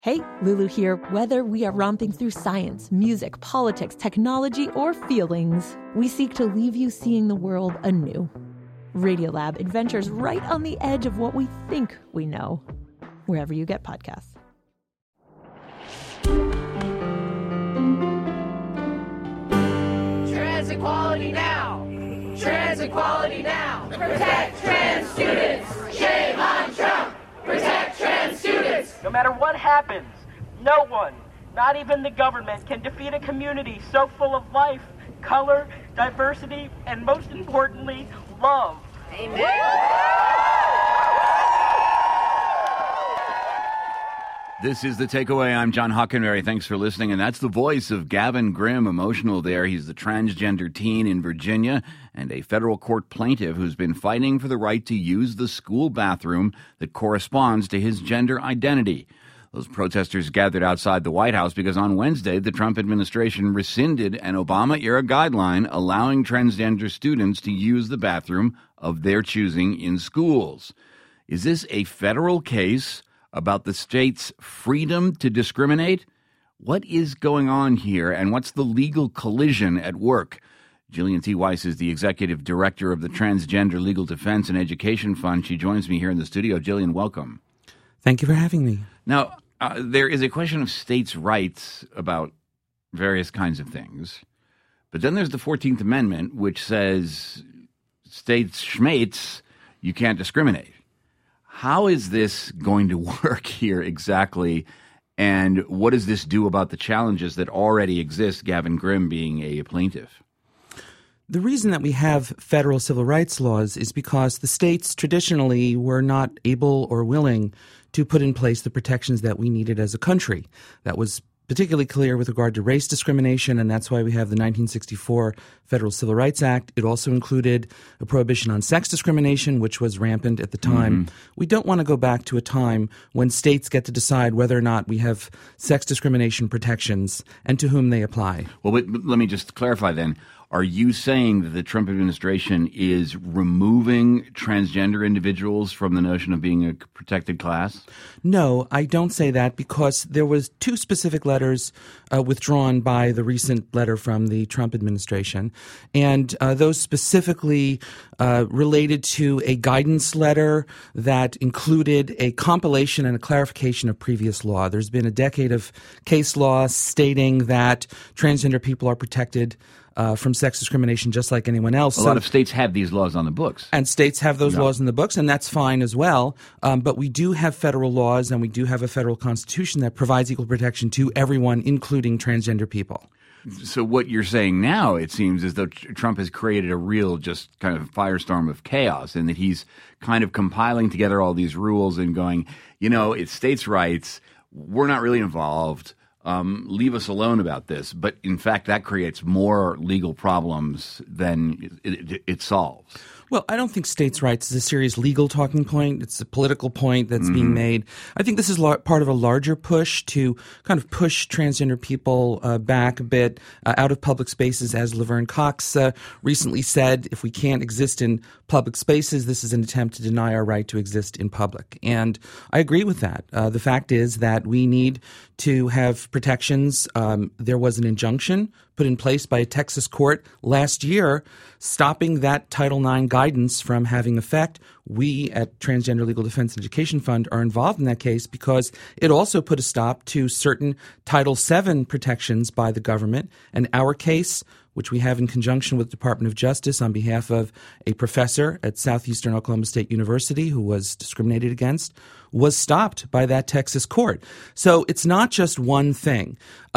Hey, Lulu here. Whether we are romping through science, music, politics, technology, or feelings, we seek to leave you seeing the world anew. Radiolab adventures right on the edge of what we think we know, wherever you get podcasts. Trans equality now! Trans equality now! Protect trans students! Shame on Trump! Protect trans students! No matter what happens, no one, not even the government, can defeat a community so full of life, color, diversity, and most importantly, love. Amen! This is The Takeaway. I'm John Hockenberry. Thanks for listening. And that's the voice of Gavin Grimm, emotional there. He's the transgender teen in Virginia and a federal court plaintiff who's been fighting for the right to use the school bathroom that corresponds to his gender identity. Those protesters gathered outside the White House because on Wednesday, the Trump administration rescinded an Obama-era guideline allowing transgender students to use the bathroom of their choosing in schools. Is this a federal case about the state's freedom to discriminate? What is going on here, and what's the legal collision at work? Jillian T. Weiss is the executive director of the Transgender Legal Defense and Education Fund. She joins me here in the studio. Jillian, welcome. Thank you for having me. Now, there is a question of states' rights about various kinds of things. But then there's the 14th Amendment, which says states schmates, you can't discriminate. How is this going to work here exactly? And what does this do about the challenges that already exist, Gavin Grimm being a plaintiff? The reason that we have federal civil rights laws is because the states traditionally were not able or willing to put in place the protections that we needed as a country. That was particularly clear with regard to race discrimination, and that's why we have the 1964 Federal Civil Rights Act. It also included a prohibition on sex discrimination, which was rampant at the time. We don't want to go back to a time when states get to decide whether or not we have sex discrimination protections and to whom they apply. Well, but let me just clarify then. Are you saying that the Trump administration is removing transgender individuals from the notion of being a protected class? No, I don't say that because there was two specific letters withdrawn by the recent letter from the Trump administration. And those specifically related to a guidance letter that included a compilation and a clarification of previous law. There's been a decade of case law stating that transgender people are protected from sex discrimination just like anyone else. A lot of states have these laws on the books. And states have those laws in the books, and that's fine as well. But we do have federal laws, and we do have a federal constitution that provides equal protection to everyone, including transgender people. So what you're saying now, it seems as though Trump has created a real just kind of firestorm of chaos, and that he's kind of compiling together all these rules and going, it's states' rights. We're not really involved. Leave us alone about this. But in fact, that creates more legal problems than it solves. Well, I don't think states' rights is a serious legal talking point. It's a political point that's being made. I think this is part of a larger push to kind of push transgender people back a bit out of public spaces. As Laverne Cox recently said, if we can't exist in public spaces, this is an attempt to deny our right to exist in public. And I agree with that. The fact is that we need to have protections. There was an injunction put in place by a Texas court last year stopping that Title IX guidance from having effect. We at Transgender Legal Defense and Education Fund are involved in that case because it also put a stop to certain Title VII protections by the government. And our case, which we have in conjunction with the Department of Justice on behalf of a professor at Southeastern Oklahoma State University who was discriminated against, was stopped by that Texas court. So it's not just one thing.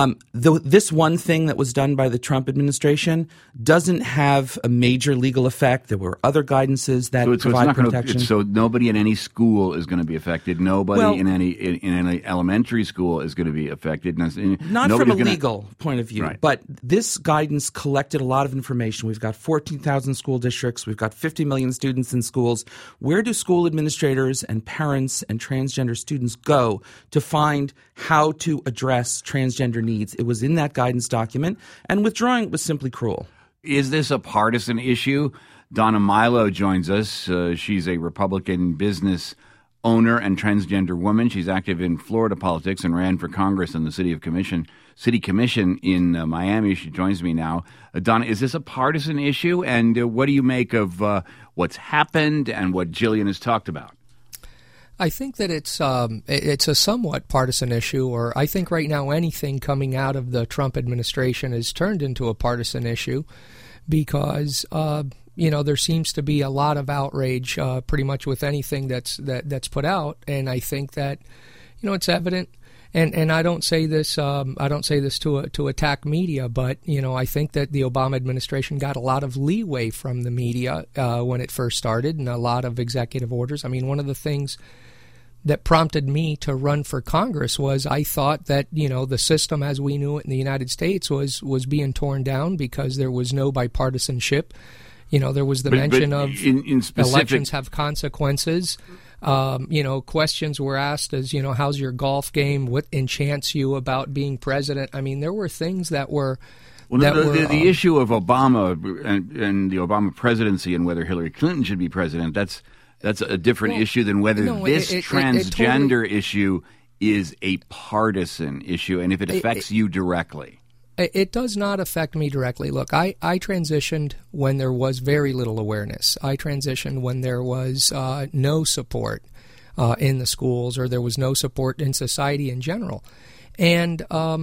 This one thing that was done by the Trump administration doesn't have a major legal effect. There were other guidances that provide protection. So nobody in any school is going to be affected. Nobody in any elementary school is going to be affected. Not from a legal point of view, right. But this guidance collected a lot of information. We've got 14,000 school districts. We've got 50 million students in schools. Where do school administrators and parents and transgender students go to find how to address transgender needs? It was in that guidance document, and withdrawing it was simply cruel. Is this a partisan issue? Donna Milo joins us. She's a Republican business owner and transgender woman. She's active in Florida politics and ran for Congress in the City Commission in Miami. She joins me now. Donna, is this a partisan issue? And what do you make of what's happened and what Jillian has talked about? I think that it's a somewhat partisan issue, or I think right now anything coming out of the Trump administration is turned into a partisan issue because there seems to be a lot of outrage pretty much with anything that's put out, and I think that it's evident. And I don't say this to attack media, but I think that the Obama administration got a lot of leeway from the media when it first started, and a lot of executive orders. I mean, one of the things that prompted me to run for Congress was I thought that the system as we knew it in the United States was being torn down because there was no bipartisanship. There was the mention of in specific elections have consequences. Questions were asked as, how's your golf game? What enchants you about being president? I mean, there were things that were... Well, the issue of Obama and the Obama presidency and whether Hillary Clinton should be president, that's a different issue than whether this transgender issue is a partisan issue and if it affects you directly. It does not affect me directly. Look, I transitioned when there was very little awareness. I transitioned when there was no support in the schools, or there was no support in society in general. And,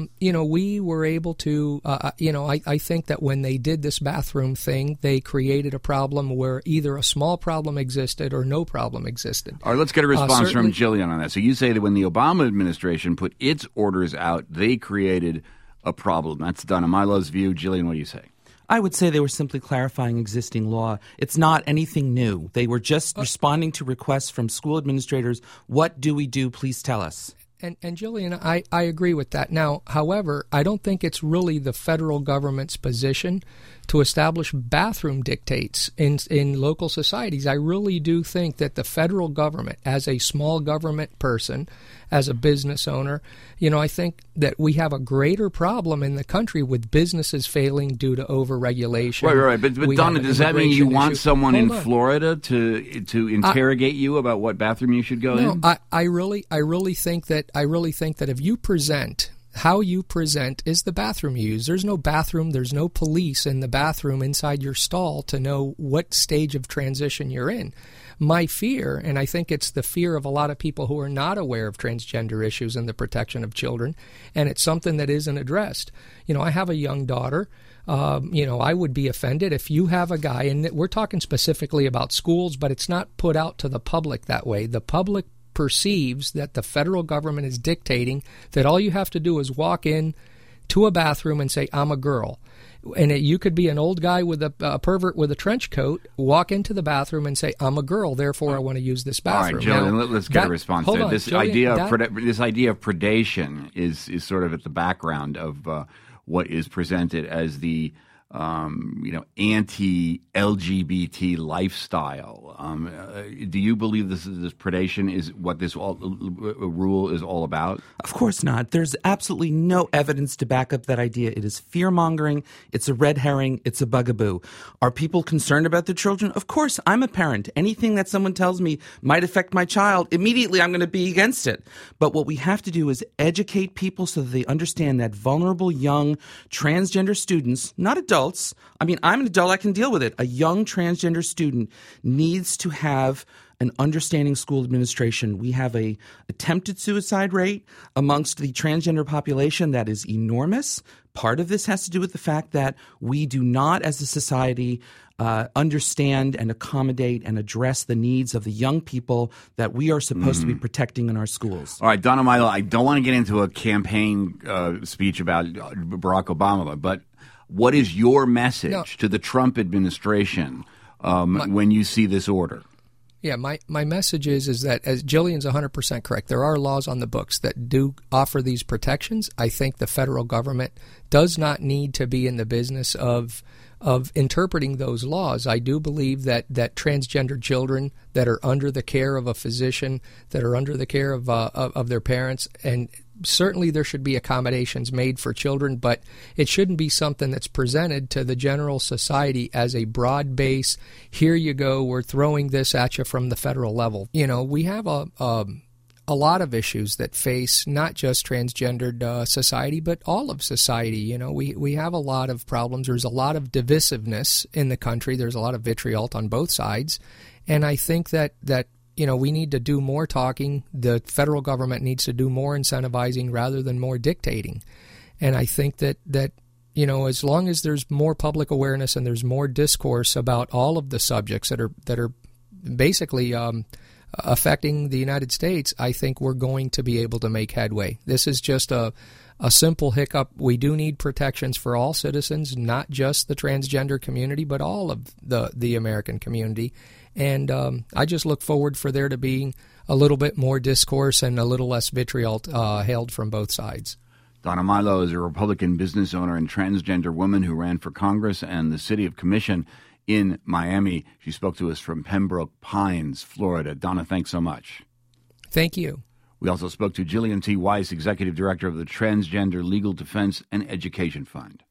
we were able to, I think that when they did this bathroom thing, they created a problem where either a small problem existed or no problem existed. All right, let's get a response from Jillian on that. So you say that when the Obama administration put its orders out, they created a problem. That's Donna Milo's view. Jillian, what do you say? I would say they were simply clarifying existing law. It's not anything new. They were just responding to requests from school administrators. What do we do? Please tell us. And Jillian, I agree with that. Now, however, I don't think it's really the federal government's position to establish bathroom dictates in local societies. I really do think that the federal government, as a small government person, as a business owner, I think that we have a greater problem in the country with businesses failing due to overregulation. Right. But Donna, does that mean you want someone in Florida to interrogate you about what bathroom you should go in? No, I really think that if you present, how you present is the bathroom you use. There's no bathroom, there's no police in the bathroom inside your stall to know what stage of transition you're in. My fear, and I think it's the fear of a lot of people who are not aware of transgender issues and the protection of children, and it's something that isn't addressed. I have a young daughter. I would be offended if you have a guy, and we're talking specifically about schools, but it's not put out to the public that way. The public perceives that the federal government is dictating that all you have to do is walk in to a bathroom and say, I'm a girl. And you could be an old guy with a pervert with a trench coat, walk into the bathroom and say, I'm a girl, therefore I want to use this bathroom. All right, Jillian, let's get a response there. This idea of predation is sort of at the background of what is presented as the anti-LGBT lifestyle. Do you believe this predation is what this rule is all about? Of course not. There's absolutely no evidence to back up that idea. It is fear-mongering. It's a red herring. It's a bugaboo. Are people concerned about their children? Of course. I'm a parent. Anything that someone tells me might affect my child, immediately I'm going to be against it. But what we have to do is educate people so that they understand that vulnerable young transgender students, not adults, I mean, I'm an adult, I can deal with it. A young transgender student needs to have an understanding school administration. We have a attempted suicide rate amongst the transgender population that is enormous. Part of this has to do with the fact that we do not, as a society, understand and accommodate and address the needs of the young people that we are supposed to be protecting in our schools. All right, Donna Milo, I don't want to get into a campaign speech about Barack Obama, but what is your message to the Trump administration when you see this order? Yeah, my message is that, as Jillian's 100% correct, there are laws on the books that do offer these protections. I think the federal government does not need to be in the business of interpreting those laws. I do believe that transgender children that are under the care of a physician, that are under the care of their parents, and certainly there should be accommodations made for children, but it shouldn't be something that's presented to the general society as a broad base, here you go, we're throwing this at you from the federal level. You know, we have a lot of issues that face not just transgendered society, but all of society. You know, we have a lot of problems. There's a lot of divisiveness in the country. There's a lot of vitriol on both sides. And I think that you know, we need to do more talking. The federal government needs to do more incentivizing rather than more dictating. And I think that you know, as long as there's more public awareness and there's more discourse about all of the subjects that are basically affecting the United States, I think we're going to be able to make headway. This is just a simple hiccup. We do need protections for all citizens, not just the transgender community, but all of the American community. And I just look forward for there to being a little bit more discourse and a little less vitriol hailed from both sides. Donna Milo is a Republican business owner and transgender woman who ran for Congress and the City of Commission in Miami. She spoke to us from Pembroke Pines, Florida. Donna, thanks so much. Thank you. We also spoke to Jillian T. Weiss, Executive Director of the Transgender Legal Defense and Education Fund.